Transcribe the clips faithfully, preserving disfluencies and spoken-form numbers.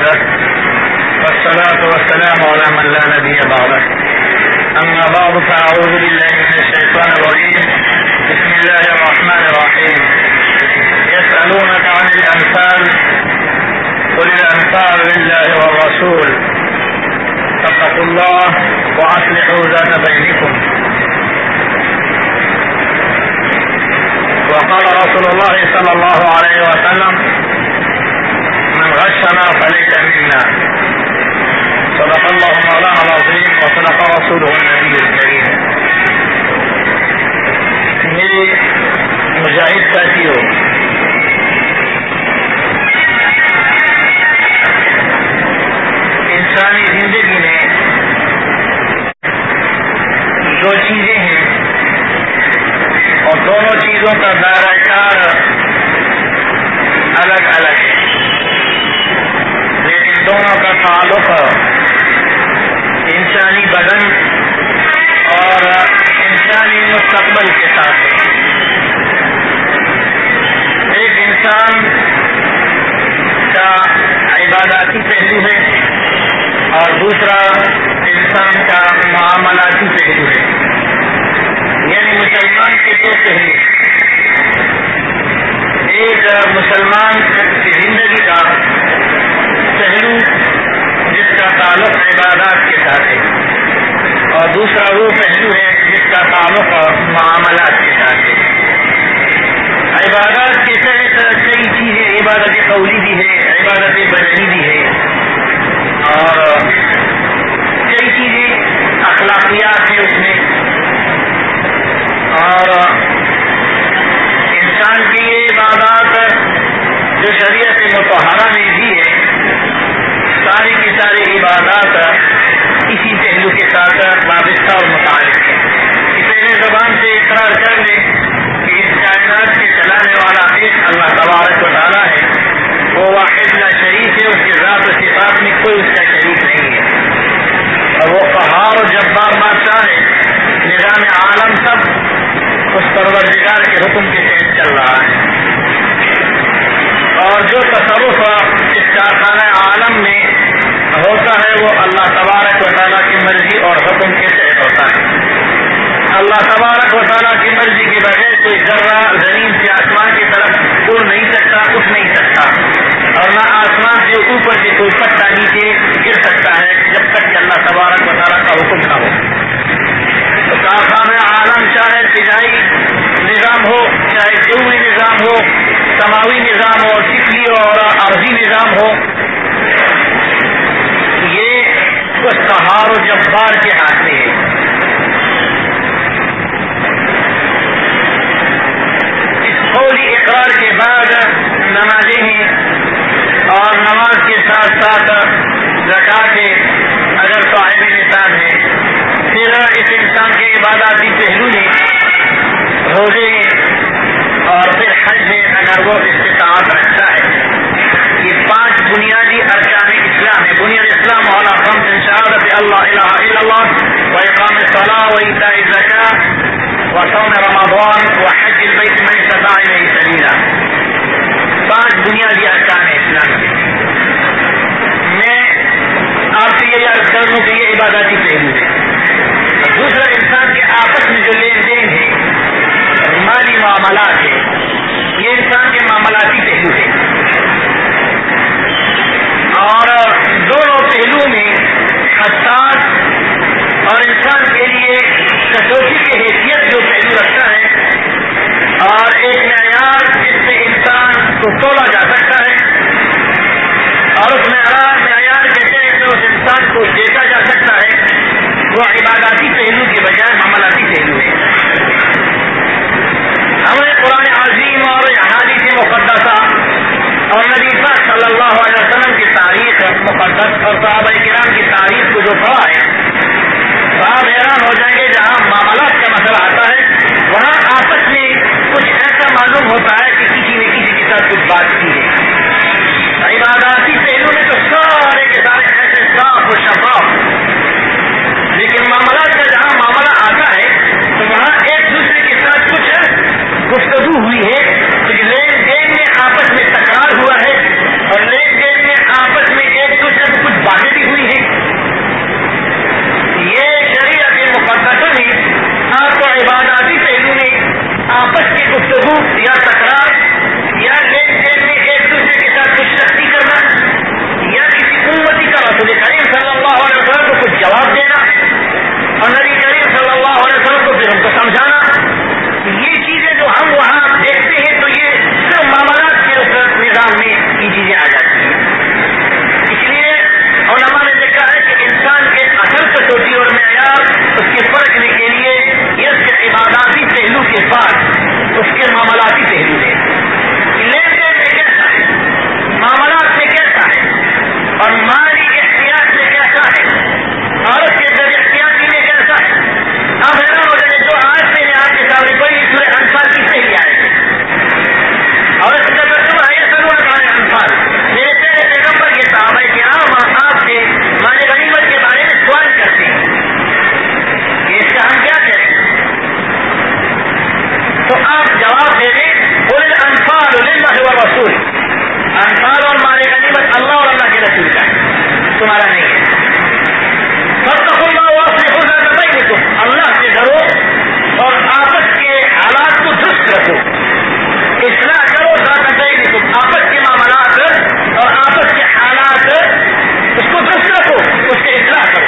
وحده والصلاة والسلام على من لا نبي بعده أما بعد فأعوذ بالله من الشيطان الرجيم بسم الله الرحمن الرحيم يسألونك عن الأنفال قل الأنفال لله والرسول فاتقوا الله وأصلحوا ذات بينكم وقال رسول الله صلى الله عليه وسلم من غشنا فليس منا صدق الله مولانا العظيم وصدق رسوله النبي الكريم. میرے مجاہد ساتھیوں، انسانی زندگی میں دو چیزیں ہیں اور دونوں چیزوں کا دائرہ کار الگ الگ ہے، لیکن دونوں کا تعلق انسانی بدن اور انسانی مستقبل کے ساتھ ہے. ایک انسان کا عباداتی پہلو ہے اور دوسرا انسان کا معاملاتی پہلو ہے، یعنی مسلمان کے دو پہلو. ایک مسلمان کی زندگی کا پہلو جس کا تعلق عبادات کے ساتھ ہے اور دوسرا وہ پہلو ہے جس کا تعلق معاملات کے ساتھ ہے. عبادات کے تحت کئی چیزیں، عبادت قولی بھی ہے، عبادت بدنی بھی ہے اور کئی چیزیں اخلاقیات ہیں اس میں، اور انسان کی یہ عبادات جو شریعت مطہرہ میں بھی ہے، ساری کی ساری عبادات اسی پہلو کے ساتھ وابستہ اور متعلق ہے. پہلے زبان سے اقرار کر لیں کہ اس کائنات کے چلانے والا ایک اللہ تبارک و تعالیٰ ہے، وہ واحد لا شریک ہے، اس کے ذات و صفات میں کوئی اس کا شریک نہیں ہے، اور وہ قہار و جبار بادشاہ ہے. نظام عالم سب اس پروردگار کے حکم کے تحت چل رہا ہے، اور جو تصرف اس کارخانہ عالم میں ہوتا ہے وہ اللہ تبارک و تعالیٰ کی مرضی اور حکم کے تحت ہوتا ہے. اللہ تبارک و تعالیٰ کی مرضی کے بغیر کوئی ذرہ زمین سے آسمان کی طرف اڑ نہیں سکتا، اٹھ نہیں سکتا، اور نہ آسمان سے اوپر سے کوئی پتا نیچے گر سکتا ہے جب تک کہ اللہ تبارک و تعالیٰ کا حکم نہ ہو. تو کارخانہ عالم چاہے فضائی نظام ہو، چاہے جوی نظام ہو، سماوی نظام ہو، سفلی اور عرضی نظام ہو، یہ اس قہار و جبار کے ہاتھ میں ہے. اس قولی اقرار کے بعد نمازیں ہیں، اور نماز کے ساتھ ساتھ زکوٰۃ ہے اگر صاحب نصاب ہے. پھر اس انسان کے عباداتی پہلو ہیں، روزے ہیں، اور پھر حج ہے اگر وہ استطاعت رکھتا ہے. یہ پانچ بنیادی ارکان اسلام ہے. بنیاد اسلام والا خمس شہادت اللہ الہ الا اللہ و اقام الصلاۃ و ایتاء الزکاۃ و صوم رمضان و حج البیت من استطاع الیہ سبیلا. پانچ بنیادی ارکان اسلام کے. میں آپ سے یہ یاد کر لوں کہ یہ عباداتی پہلو ہے. دوسرا انسان کے آپس میں جو لین دین ہے، مالی معاملات ہے، یہ انسان کے معاملاتی پہلو ہے. اور دونوں پہلو میں حساس اور انسان کے لیے کسوٹی کی حیثیت جو پہلو رکھتا ہے، اور ایک معیار جس سے انسان کو تولا جا سکتا ہے، اور اس معیار معیار کے تحت اس انسان کو دیکھا جا سکتا ہے، وہ عباداتی پہلو کے بجائے معاملاتی پہلو ہے. ہمیں قرآن عظیم اور احادیث مقدسہ اور نبی پاک صلی اللہ علیہ وسلم کی تاریخ مقدس اور صحابہ کرام کی تاریخ کو جو پڑھا ہے، تو آپ حیران ہو جائیں گے. جہاں معاملات کا مسئلہ آتا ہے وہاں آپس میں کچھ ایسا معلوم ہوتا ہے کہ کسی نے کسی کے ساتھ کچھ بات کی ہے. عباداتی پہلو میں تو سارے کے سارے ایسے صاف و شفاف، لیکن معاملات کا جہاں معاملہ آتا ہے تو وہاں ایک دوسرے کے ساتھ کچھ گفتگو ہوئی ہے، کچھ لین دین میں آپس میں تکرار ہوا ہے، اور لین دین میں آپس میں ایک ہمارا نہیں ہے. فاتقوا اللہ واصلحوا ذات بینکم، اللہ سے ڈرو اور آپس کے حالات کو درست رکھو. اصلاح کرو ذات بینکم، آپس کے معاملات اور آپس کے حالات اس کو درست رکھو، اس کے اصلاح کرو.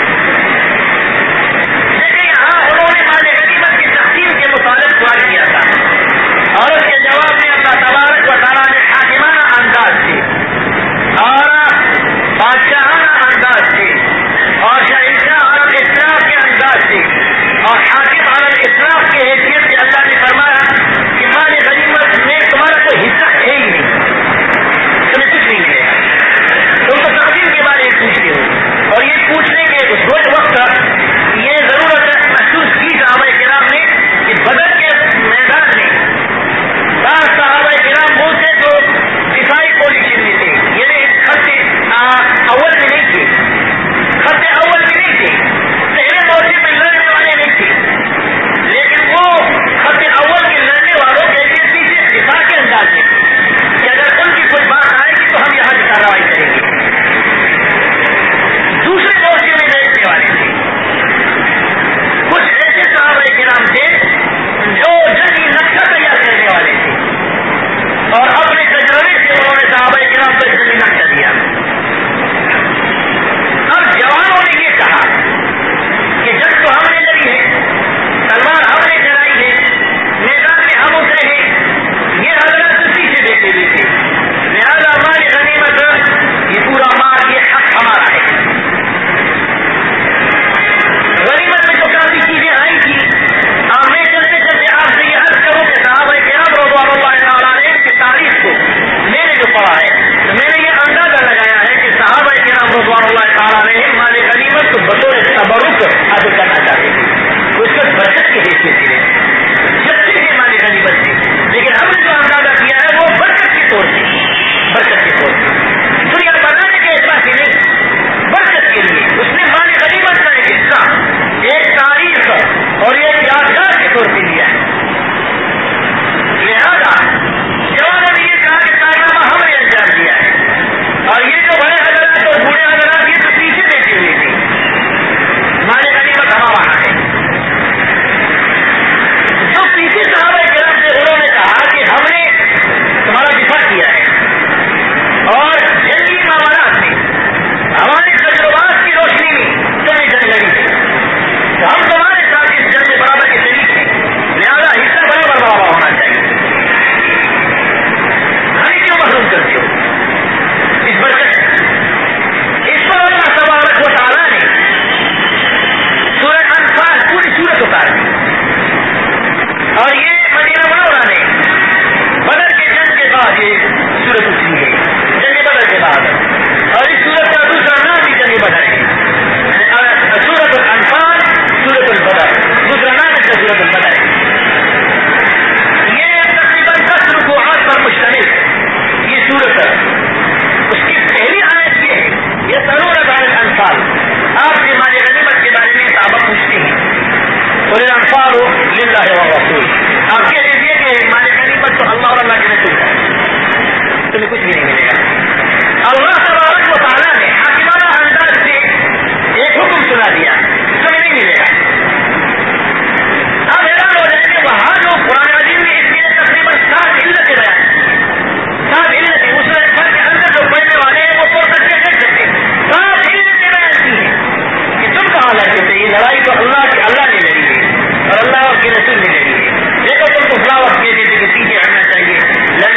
لیکن یہاں انہوں نے مال غنیمت کی تقسیم کے متعلق سوال کیا تھا اور اس کے جواب میں اللہ تبارک و تعالیٰ نے حاکمانہ انداز سے اور بادشاہانہ انداز سے اور شہنشاہ عالم اسلام کے انداز سے اور حاکم عالم اسلام کی حیثیت سے اللہ نے فرمایا کہ مال غنیمت میں تمہارا کوئی حصہ ہے ہی نہیں، تمہیں کچھ نہیں ملے گا. تم تو تقسیم کے بارے میں پوچھتے ہو اور یہ پوچھنے کے اس وقت یہ ضرورت محسوس کی صحابہ کرام نے کہ بدر کے میدان میں بعض صحابہ کرام وہ تھے جو دفاعی پوزیشن میں تھے، یعنی خط اول میں نہیں تھے، خط اول میں نہیں تھے، پہلے موقع میں لڑنے والے نہیں تھے، لیکن وہ خط اول کے لڑنے والوں کے لیے پیچھے دفاع کے انداز میں کہ اگر ان کی کوئی بات آئے گی تو ہم یہاں کی کارروائی کریں گے. دوسرے موقع میں بیٹھنے والے تھے. کچھ ایسے صحابہ کرام تھے جو جنگی نقشہ تیار کرنے والے تھے اور اپنے تجربے سے انہوں نے صحابہ کرام کو جنگی نقشہ دیا. اب جوانوں نے یہ کہا کہ جب تو ہم نے لڑی ہے، تلوار ہم نے چلائی ہے، میدان میں ہم اترے ہیں، یہ حضرات اسی سے دیتے ہوئے تھے، لہٰذا ہماری غنیمت یہ پورا مال یہ حق ہمارا ہے. غنیمت میں تو کافی چیزیں آئی تھی. اور میں چلتے چلتے آپ سے یہ عرض کروں کہ صحابہ کرام رضوان اللہ تعالیٰ عنہ کی تاریخ کو میں نے جو پڑھا ہے تو میں نے یہ اندازہ لگایا ہے کہ صحابہ کرام رضوان اللہ تعالیٰ عنہ مال غنیمت کو بطور تبرک حاصل کرنا چاہتے تھے، اس پر برکت کی حیثیت سے جب سے مال غنیمت تھی. لیکن ہم نے جو اندازہ کیا ہے وہ برکت کے طور سے برکت کے طور سے دنیا بنانے کے اعتبار سے نہیں، برکت کے لیے اس نے مال غنیمت کا ایک حصہ ایک تاریخ اور ایک یادگار کے طور پہ لیا ہے. لہذا جوانوں نے یہ کہا کہ کارنامہ ہم نے انجام دیا ہے اور یہ جو بڑے حضرات اور بوڑھے حضرات یہ تو پیچھے بیٹھے ہوئے تھے، مال غنیمت ہمارا ہے. جو پیچھے صحابہ کرام سے انہوں نے کہا کہ ہم نے تمہارا دفاع کیا ہے اور جنگی معاملات میں ہمارے تجربات کی روشنی میں تمہیں جنگ لڑی ہے تو ہم تمہارے ساتھ اس جنگ میں برابر کے شریک ہیں، لہٰذا حصہ برابر برابر ہونا چاہیے. ہمیں کیوں محروم کرتے ہو اس برکت سے؟ اس پر اللہ تبارک و تعالیٰ نے سورہ انفال پوری سورت اتار دی اور یہ مدینہ منورہ نے بدر کے جنگ کے بعد یہ سورت اتری ہے، جنگ بدر کے بعد. اور اس سورت کا دوسرا نام بھی جنگ بدر ہے، سورت الانفال سورت البدر، دوسرا نام اس کا سورت البدر ہے. یہ تقریباً دس رکوعات پر مشتمل ہے یہ سورت. اس کی پہلی آیت یہ ہے یہ ضرورت عن الانفال. آپ سے مال غنیمت کے بارے میں صحابہ پوچھتے ہیں اور الانفال للہ والرسول، آپ کہہ دیجیے کہ مال غنیمت تو اللہ اور اللہ کے رسول کا ہے، تمہیں کچھ بھی نہیں ملے گا. اللہ تبارک و تعالیٰ نے حاکمانہ انداز سے ایک حکم سنا دیا، تمہیں نہیں ملے گا. اب حیران ہو جائیں کہ وہاں جو قرآن عظیم میں اس کے تقریباً سات علتیں بیان سات علتیں اس گھر کے اندر جو پڑھنے والے ہیں وہ توڑ سکتے کر سکتے سات علتیں بیان کی ہیں کہ تم کہاں لڑتے تھے. یہ لڑائی تو اللہ کی اللہ نے لڑی ہے اور اللہ کے رسول نے لڑی ہے. دیکھو تم کو فلاور کہتے تھے کہ پیچھے ہٹنا چاہیے،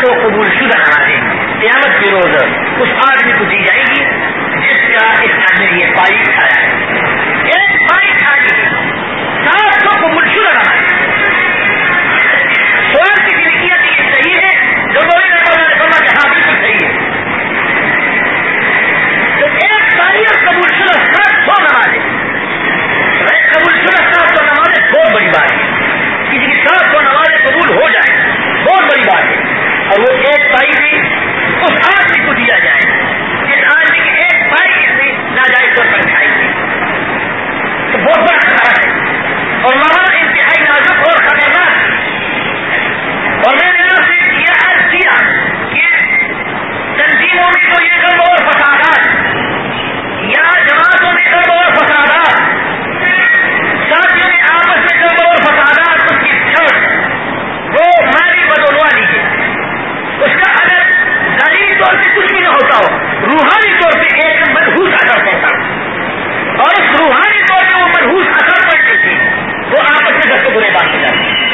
سو قبول شدہ نمازیں قیامت کے روز اس آدمی کو دی جائے گی جس کا اس آدمی نے یہ پائی کھایا ہے. ایک پائی کھا لی سات سو قبول شدہ نماز. سوال کی زندگیت یہ صحیح ہے جو بولے اللہ نے فرمایا کہ ہاں بالکل صحیح ہے. تو ایک پائی اور قبول شدہ سات سو نمازیں قبول شدہ سات سو نمازیں بہت بڑی بات ہے. کسی کی سات سو نمازیں قبول ہو جائے بہت بڑی بات ہے. اور وہ ایک پائی بھی اس آدمی کو دیا جائے جس آدمی کی ایک پائی سے ناجائز طور پر کھائی گئی. تو بہت بڑا خطرہ ہے اور معاملہ انتہائی نازک اور خطرناک. اور میں نے آپ سے یہ عرض کیا کہ تنظیموں میں تو یہ گڑبڑ اور فسادات یا جماعتوں میں گڑبڑ اور فسادات ساتھیوں میں آپس میں گڑبڑ اور فسادات اس کی چھت وہ مالی بدولوالی ہے. اس کا اگر ظاہری طور پہ کچھ بھی نہ ہوتا ہو روحانی طور پہ ایک منحوس اثر پڑتا اور اس روحانی طور پہ وہ منحوس اثر پڑنے سے وہ آپس میں دس برے بات ہو جاتے ہیں.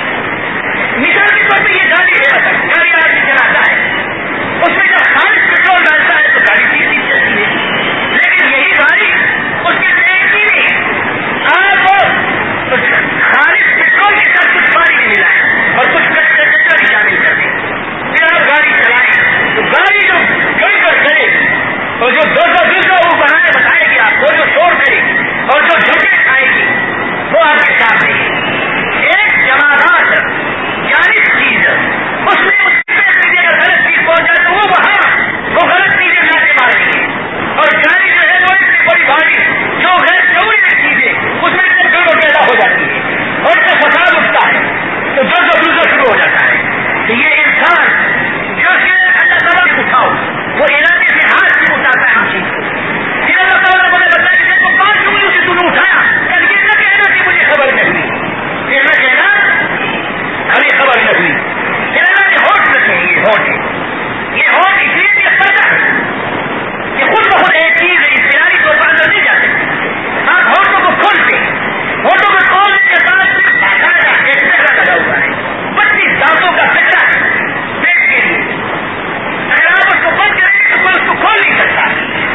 مثال کے طور پہ یہ گاڑی ہے اثر گاڑی آدمی چلاتا ہے اس میں جب خالص پیٹرول ڈالتا ہے تو گاڑی تیزی چلتی ہے. لیکن یہی گاڑی اس کے ٹینکی میں آپ خالص پیٹرول کے ساتھ کچھ پانی بھی ملائیں اور کچھ کچرا بھی شامل کر دیں پھر آپ گاڑی چلائیں تو گاڑی جو گڑبڑ کرے گی اور جو دو سو دو سو وہ بنانے بتائے گی آپ کو جو شور کرے گی اور جو جھٹکے کھائے گی وہ آپ کے سامنے ہے. ایک جماعت جانب چیز اس میں اس چیزیں اگر غلط چیز پہنچ جائے تو وہ وہاں وہ غلط چیزیں لا کے ماریں گے. اور گاڑی جو ہے وہ اتنی بڑی بھاری جو غیر ضروری چیزیں اس میں سے گڑبڑ پیدا ہو جاتی ہے اور اس سے فساد اٹھتا ہے تو دو سو دوسرا شروع ہو جاتا ہے. تو یہ انسان جو کہ اللہ تعالیٰ سے اٹھاؤ وہ علاقے سے ہاتھ سے اٹھاتا ہے ہم چیز کو. پھر اللہ تعالیٰ نے مجھے بتایا کہ دیکھو پانچ انگلیوں سے تم نے اٹھایا کل یہ نہ کہنا کہ مجھے خبر نہیں ہوئی. پھر نہ کہنا ہمیں خبر نہیں ہوئی. پھر اللہ نے ہوٹ رکھے یہ ہوٹ ہے یہ ہوٹ اس لیے یہ پردہ ہے کہ خود بخود ایک چیز ہے اختیاری طور پر اندر نہیں جا سکتی. آپ ہوٹوں کو کھولتے ہوٹوں کو کھولنے کے ساتھ باقاعدہ ایک چکرا لگا ہوا ہے پچیس دانتوں کا چکرا پیٹ کے لیے. اگر آپ اس کو بند کریں گے تو کوئی اس کو کھول نہیں سکتا.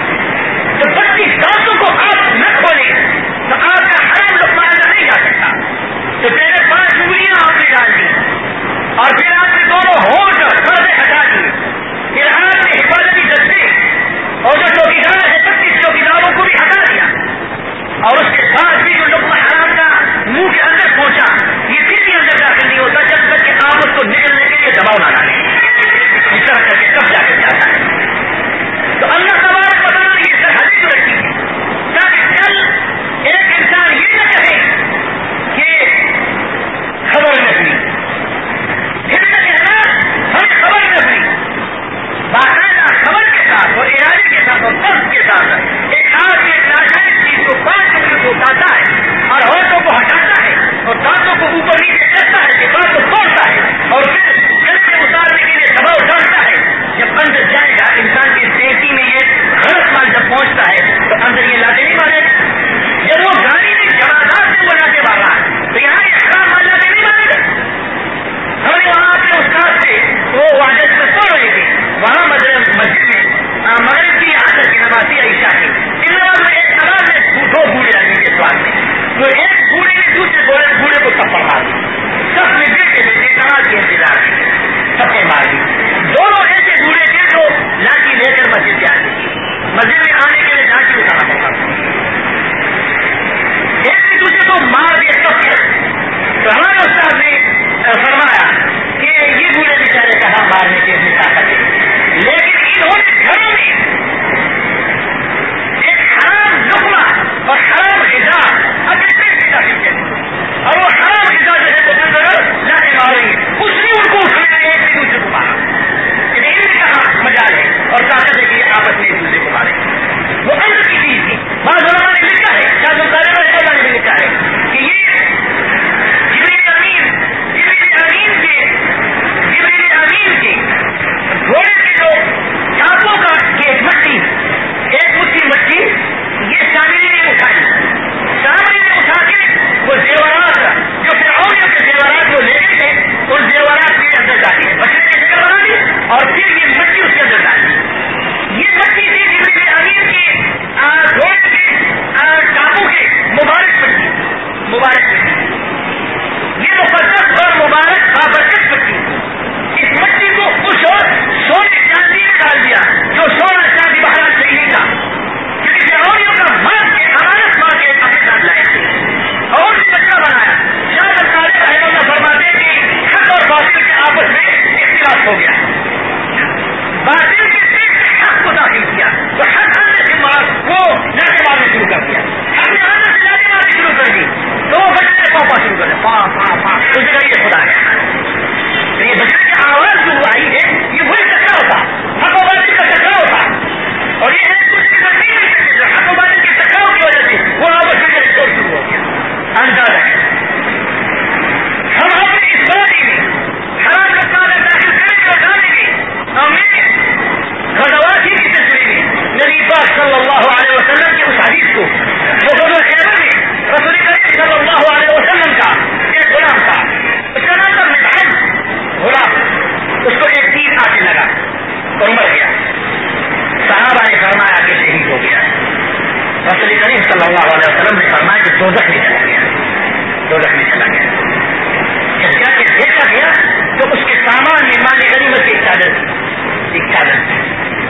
تو پچیس دانتوں کو آپ نہ کھولیں تو آپ کا حرام لقمہ اندر نہیں جا سکتا. تو پہلے پانچ انگلیاں آپ نے ڈال دی اور پھر آپ نے دونوں ہونٹ پردے ہٹا دیے. پھر آپ نے حفاظتی دستے اور جو چوکیدار ہے پچیس چوکیداروں کو بھی ہٹا دیا اور اس کے بعد بھی جو لقمہ حرام کا منہ کے اندر پہنچا یہ پھر بھی اندر داخل نہیں ہوتا جب تک کہ آپ اس کو نکلنے کے لیے دباؤ نہ ڈالیں. اس طرح کر کے کب جا کر جاتا ہے. تو اللہ تبارک و تعالیٰ نے یہ سرحدیں جو رکھی ہے تاکہ کل ایک انسان یہ نہ کہے کہ خبر نہ ہوئی پھر نہ کہنا ہمیں خبر نہ ہوئی. باقاعدہ خبر کے ساتھ اور ارادے کے ساتھ اور قصد کے ساتھ ایک آدمی ایک ناجائز چیز کو پانچ انگلیوں کو اٹھاتا ہے اور ہونٹوں کو ہٹاتا ہے اور دانتوں کو اوپر نیچے کرتا ہے دماغ کو توڑتا ہے اور پھر گل سے اتارنے کے لیے دباؤ ڈالتا ہے. جب اندر جائے گا انسان کی ٹینکی میں یہ غلط مال جب پہنچتا ہے تو اندر یہ لاتے نہیں مارے گا. جب وہ گاڑی میں جماعت سے وہ لاتے مار رہا ہے تو یہاں یہ خراب مال لاتے نہیں مارے گا. ہم نے وہاں اپنے استاد سے وہ واجد میں سو رہے تھے وہاں مسجد میں مغرب کی آخر کی نمازی عائشہ کی ان نماز میں ایک آواز میں دو بوڑھے آدمی کے سوال میں تو ایک بوڑھے نے دوسرے بوڑھے بوڑھے کو تھپڑ مار دی. سب میں بیٹھے بیٹھے نماز کے انتظار میں تھپڑ مار دی. دونوں ایسے بوڑھے تھے جو لاٹھی لے کر مسجد سے آتے تھے. مسجد میں آنے کے لیے لاٹھی اٹھانا پڑتا تھا. ایک دوسرے کو مار دیا سب کے. تو ہمارے استاد نے فرمایا کہ یہ بوڑھے بیچارے کہاں مارنے کی اپنی طاقت ہے لیکن انہوں نے گھروں میں ایک حرام لقمہ اور حرام غذا اپنے پیٹ میں داخل کر دی اور وہ حرام غذا جو ہے وہ اندر لا کے ماریں گے. اس نے ان کو اٹھانے کے ایک دوسرے کو مارا. ان نے کہا مجال ہے اور طاقت ہے کہ یہ آپس میں ایک دوسرے کو مارے. حق ہو گیا. باطل کے پیٹ سے حق کو داخل کیا تو حق آنے سے مراد وہ لاٹے مارنے شروع کر دیا. حق نے آنے سے لاٹے مارنے شروع کر دی تو وہ بچنے پاپا شروع کر دیا پا پا پا اس جگہ یہ خدا ہے. یہ بچنے کی آواز جو آئی ہے یہ وہی ٹکراؤ تھا, حق و باطل کا ٹکراؤ تھا. اور یہ ایک دوسرے کی ترقی نہیں کرتے تھے, حق و باطل کے ٹکراؤ کی وجہ سے وہ آواز کا اسٹور شروع ہو گیا. اندازہ ہے ہم اپنی اس بڑی میں حرام مسئلہ داخل کریں گے اور ڈالیں گے. اور میں غزواتی کی تصویریں نبی پاک صلی اللہ علیہ وسلم کی اس حدیث کو وہ غزوہ خیبر میں رسول کریم صلی اللہ علیہ وسلم کا ایک غلام تھا, اس کا نام تھا مطعم غلام, اس کو ایک تیر آ کے لگا اور مر گیا. صحابہ نے فرمایا کہ شہید ہو گیا. رسول کریم صلی اللہ علیہ وسلم نے فرمایا کہ دوزخ میں چلا گیا, دوزخ میں چلا گیا. جب جا کے دیکھا گیا تو اس کے سامان میں مال غنیمت کی ایک چادر تھی, ایک چادر تھی.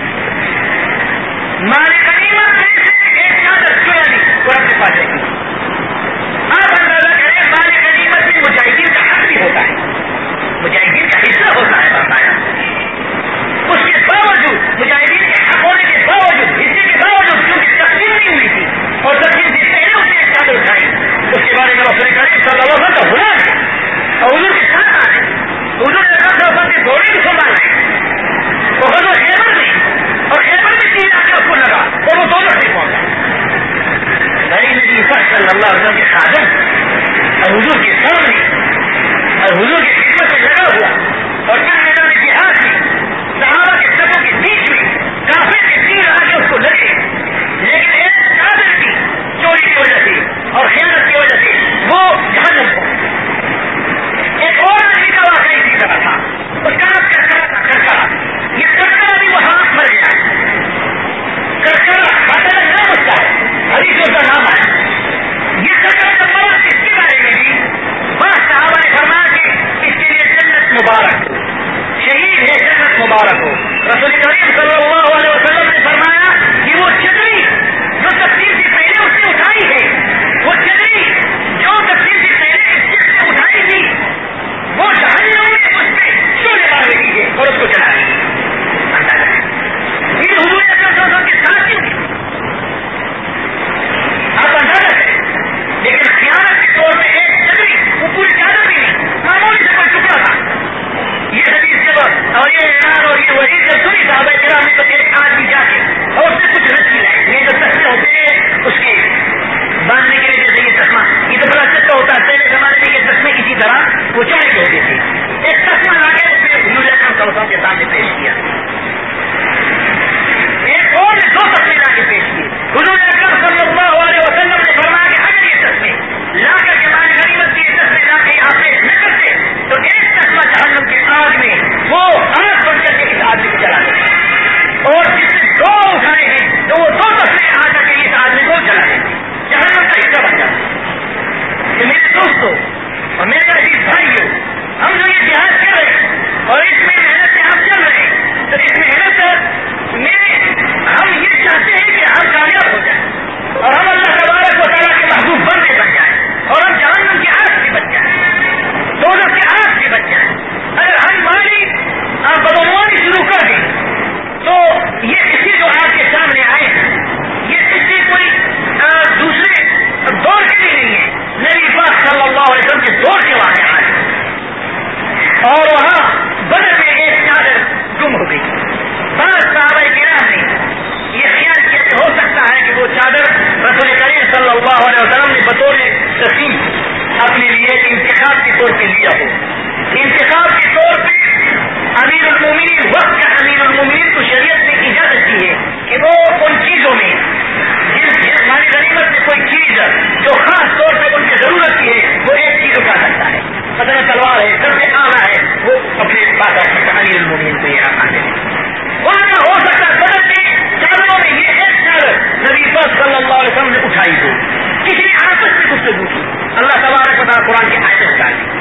مال غنیمت میں سے ایک چادر چویا نہیں وہ اپنے پاس رکھی. آپ اندازہ کریں مال غنیمت میں مجاہدین کا حق بھی ہوتا ہے, مجاہدین کا حصہ ہوتا ہے بتایا. اس کے باوجود مجاہدین کے حق ہونے کے باوجود حصے کے باوجود کیونکہ تقسیم نہیں ہوئی تھی اور تقسیم سے پہلے اس نے ایک چادر اٹھائی. اس کے بارے میں رسول کریم صلی اللہ علیہ وسلم کا غلام ہے اور حضور کے ساتھ آ رہے, حضور نے کہا کہ گھوڑے کو سنبھال رہے وہ حضور خیبر میں اور خیبر میں تیر آ کے اس کو لگا اور وہ دونوں سے پہنچا. بھائی نبی پاک صلی اللہ علیہ وسلم کے خادم اور حضور کے سامنے اور حضور کی خدمت میں لگا ہوا اور جن میدان جہاد میں صحابہ کے سبوں کے بیچ میں کافر کے تیر آ کے اس کو لگے, لیکن ایک چادر کی چوری کی وجہ سے اور خیانت کی وجہ سے وہ جہنم کو. ایک اور آدمی کا واقعہ اسی طرح تھا, اس کا نام کرکرا تھا. کرکرا یہ کرکرا بھی وہاں مر گیا. کرکرا خاطر نام اس کا ہے, ابھی جو کا نام ہے. یہ کرکرا کا مرض اس کے بارے میں بھی بعض صحابہ نے فرمایا کہ اس کے لیے جنت مبارک ہو, شہید ہے جنت مبارک ہو. رسول کریم صلی اللہ علیہ وسلم نے فرمایا کہ وہ چدری جو تقسیم سے پہلے اس نے اٹھائی ہے, وہ چدری جو تقسیم سے پہلے اس نے اٹھائی تھی وہ جہنم میں اس پہ شعلے مار رہی ہے اور اس کو جلا رہی ہے. یہ حضور اکرم صلی اللہ علیہ وسلم کے ساتھ کیوں کی آپ اندازہ کریں. لیکن خیانت کے طور پہ ایک چدری, وہ پوری چادر بھی نہیں, معمولی سے کوئی ٹکڑا تھا. یہ حدیث جب اور یہ اعلان اور یہ وحی جب سنی صحابہ کرام نے تو ایک آدمی جا کے اور اس نے کچھ رسی لائی. یہ جو تسمے ہوتے ہیں اس کے باندھنے کے لیے جیسے یہ تسمہ, یہ تو بڑا چکا ہوتا ہے. پہلے زمانے میں یہ تسمے اسی طرح وہ چمڑے کے ہوتے تھے. ایک تسمہ لا کے اس نے حضور اکرم صلی اللہ علیہ وسلم کے سامنے پیش کیا. ایک اور نے دو تسمے لا کے پیش کیے. حضور اکرم صلی اللہ علیہ وسلم نے فرمایا کہ اگر یہ تسمے لا کر کے مال غنیمت کے تسمے لا کے آپ پیش نہ کرتے تو ایک تسمہ جہنم کے آگ میں وہ آگ بن کر کے اس آدمی کو جلا دے, اور جس نے دو اٹھائے ہیں تو وہ دو تسمے آ کر کے اس آدمی کو جلا دیں, جہنم کا حصہ بن جاتا. کہ میرے دوستوں اور میرے عزیز بھائیوں, ہم جو یہ جہاد کر رہے ہیں اور اس میں محنت سے ہم چل رہے ہیں تو اس محنت میں ہم یہ چاہتے ہیں کہ ہم کامیاب ہو جائیں اور ہم اللہ تبارک و تعالیٰ کے محبوب بندے بن جائیں اور ہم جہنم کی آگ سے بچ جائیں, دوزخ کی آگ سے بچ جائیں. اگر ہم مالی بدعنوانی شروع کر دیں تو یہ کسی جو آپ کے سامنے آئے یہ کسی کوئی دوسرے دور کے بھی نہیں ہے, نبی پاک صلی اللہ علیہ وسلم کے دور کے واقعات ہیں. اور وہاں بدر میں ایک چادر گم ہو گئی. بعض صحابہ کرام نے یہ خیال کیا کہ ہو سکتا ہے کہ وہ چادر رسول کریم صلی اللہ علیہ وسلم نے بطور تقسیم اپنے لیے انتخاب کے طور پہ لیا ہو. انتخاب کے طور پہ امیر المومنین, وقت کا امیر المومنین کو شریعت نے اجازت دی ہے کہ وہ ان چیزوں میں جس جس مالی غنیمت میں کوئی چیز جو خاص طور پہ ان کی ضرورت کی ہے وہ ایک چیز اٹھا سکتا ہے. مثلا تلوار ہے, سب سے اعلیٰ ہے, وہ اپنے پاس رکھ سکتا. امیر المومنین کو یہ رکھا ہے. وہاں ہو سکتا ہے بدر کے چادروں میں یہ ایک چادر نبی پاک صلی اللہ علیہ وسلم نے اٹھائی ہو, کسی نے آپس میں گفتگو کی. اللہ تبارک و تعالیٰ قرآن کی آیتیں اتار دی,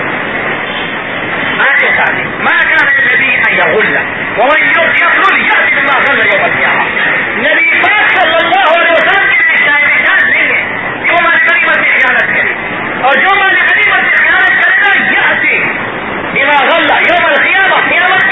آیتیں اتار دی. ما كان للنبي ان يغل ومن يغل يأتي بما غل يوم القيامة. نبی پاک صلی اللہ علیہ وسلم کے لیے شاید شان نہیں ہے کہ وہ مال غنیمت سے خیانت کرے, اور جو مال غنیمت سے خیانت کرے گا یأتی بما غل یوم القیامہ, قیامت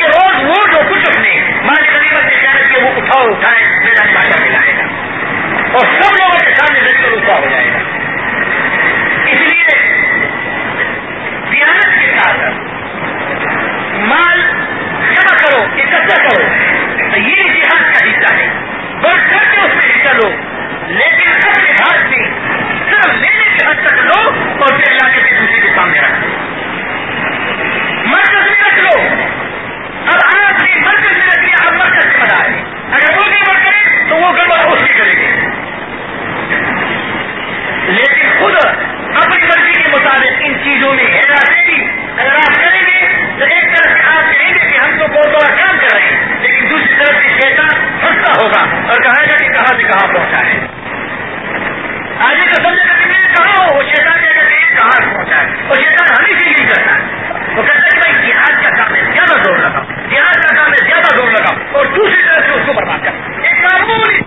کہاں پہنچا ہے. آج تو سمجھے کہ میں کہاں ہوں, وہ شیطان کے اگر یہ کہاں پہنچا ہے, اور شیطان ہمیشہ یہی کرتا ہے. وہ کہتا ہے کہ بھائی جہاد کا کام ہے زیادہ زور لگا, جہاد کا کام ہے زیادہ زور لگا, اور دوسری طرف سے اس کو برباد کر. ایک معمولی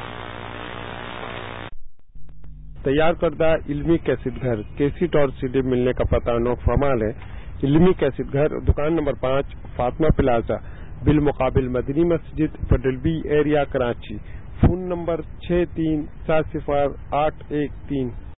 تیار کردہ علمی کیسٹ گھر کیسٹ اور سی ڈی ملنے کا پتہ نو فمال ہے. علمی کیسٹ گھر دکان نمبر پانچ فاطمہ پلازا بالمقابل مدنی مسجد federal B area Karachi. Phone number چھ تین سات صفر آٹھ ایک تین.